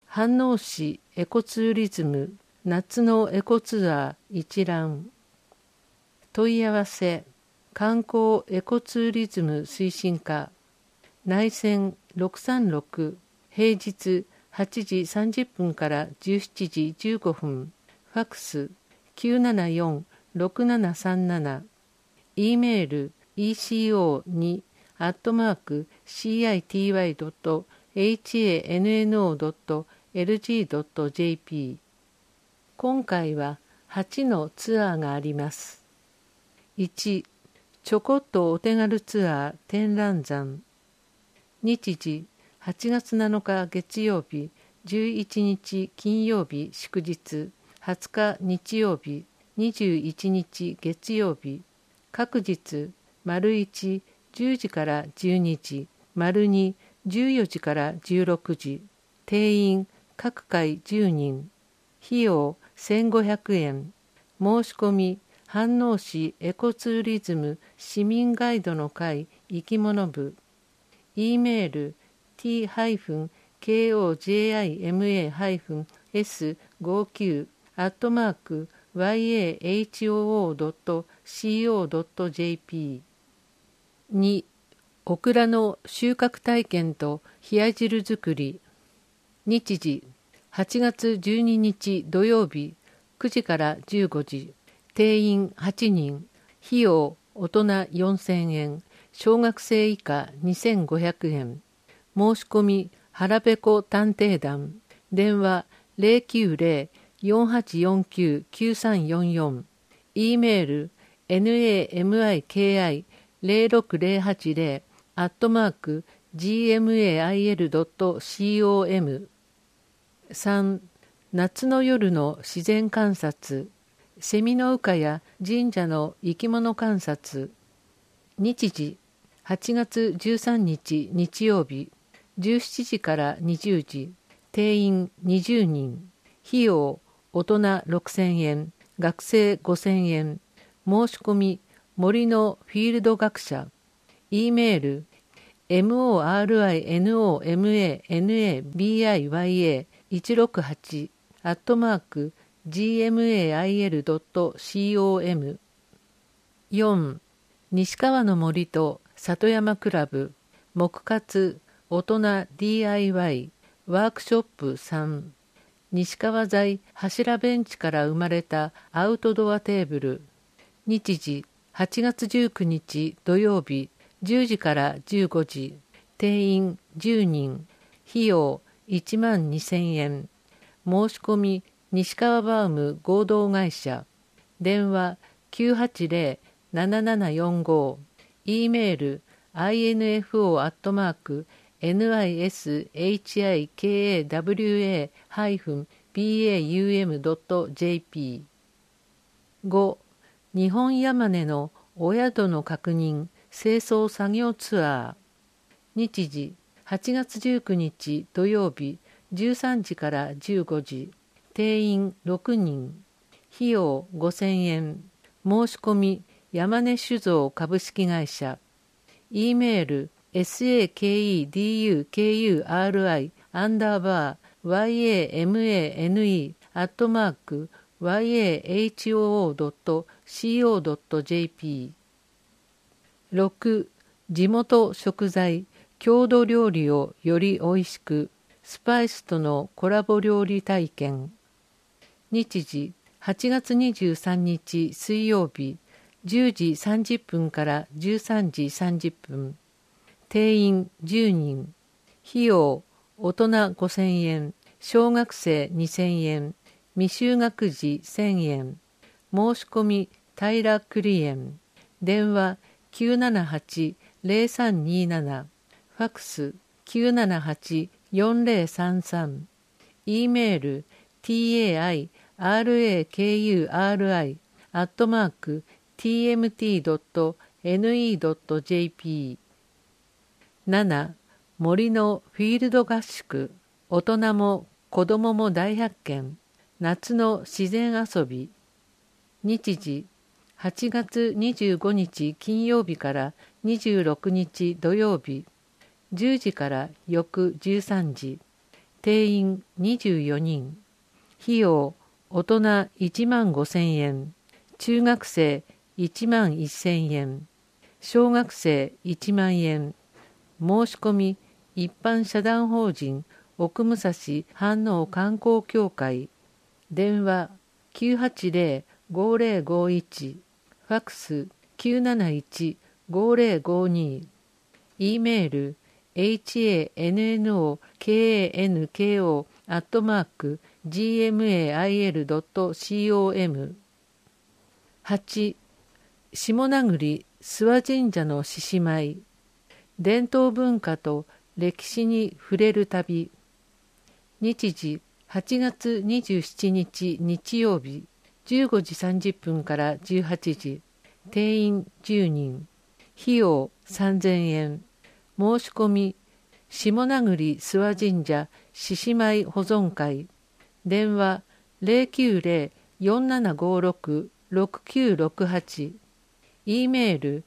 飯能市エコツーリズム夏のエコツアー一覧。問い合わせ観光エコツーリズム推進課内線636平日8時30分から17時15分ファクス 974-6737 E メール eco2@city.hanno.lg.jp 今回は8のツアーがあります。1. ちょこっとお手軽ツアー天覧山。日時8月7日月曜日、11日金曜日祝日、20日日曜日、21日月曜日。各日、丸1、10時から12時、丸2、14時から16時。定員、各回10人。費用、1500円。申し込み、飯能市エコツーリズム市民ガイドの会生き物部。E メール、t-kojim-s59@yahoo.co.jp 2. オクラの収穫体験と冷や汁作り。日時8月12日土曜日9時から15時。定員8人。費用大人4000円。小学生以下2500円。申し込み腹ペコ探偵団。電話 090-4849-9344。E メール namiki00608@gmail.com。 3. 夏の夜の自然観察。セミの羽化や神社の生き物観察。日時8月13日日曜日17時から20時。定員20人。費用大人6000円。学生5000円。申し込み森のフィールド学者。E メール morinomabi168@gmail.com。 4. 西川の森と里山クラブ木活大人 DIY ワークショップ3。西川材柱ベンチから生まれたアウトドアテーブル。日時8月19日土曜日10時から15時。定員10人。費用12000円。申し込み西川バウム合同会社。電話 980-7745。E メール info@nishikawa-baum.jp。 5. 日本山根のお宿の確認清掃作業ツアー。日時8月19日土曜日13時から15時。定員6人。費用5000円。申し込み山根酒造株式会社。E メール sakuri.yamane@yahoo.co.jp。 6. 地元食材郷土料理をよりおいしくスパイスとのコラボ料理体験。日時8月23日水曜日10時30分から13時30分。定員10人。費用大人5000円。小学生2000円。未就学児1000円。申し込み平クリエン。電話 978-0327。ファクス 978-4033。E メール taikuri@tmt.ne.jp。 7. 森のフィールド合宿。大人も子どもも大発見。夏の自然遊び。日時8月25日金曜日から26日土曜日10時から翌13時。 定員24人。費用、大人15,000円。中学生11,000円。小学生1万円。申し込み、一般社団法人奥武蔵飯能観光協会。電話980-5051。ファックス971-5052。E メール hannokanko@gmail.com。 8. 下名栗諏訪神社の獅子舞。伝統文化と歴史に触れる旅。日時8月27日日曜日15時30分から18時。定員10人。費用3,000円。申し込み、下名栗諏訪神社獅子舞保存会。電話090-4756-6968。E メール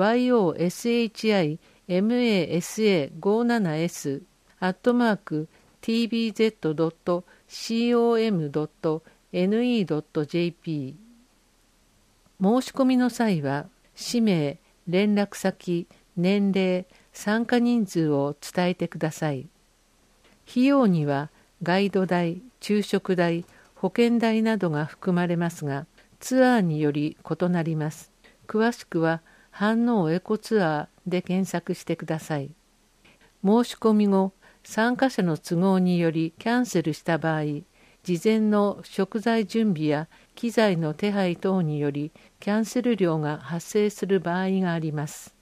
yoshimase@tbz.com.ne.jp。 申し込みの際は、氏名、連絡先、年齢、参加人数を伝えてください。費用にはガイド代、昼食代、保険代などが含まれますが、ツアーにより異なります。詳しくは飯能エコツアーで検索してください。申し込み後、参加者の都合によりキャンセルした場合、事前の食材準備や機材の手配等によりキャンセル料が発生する場合があります。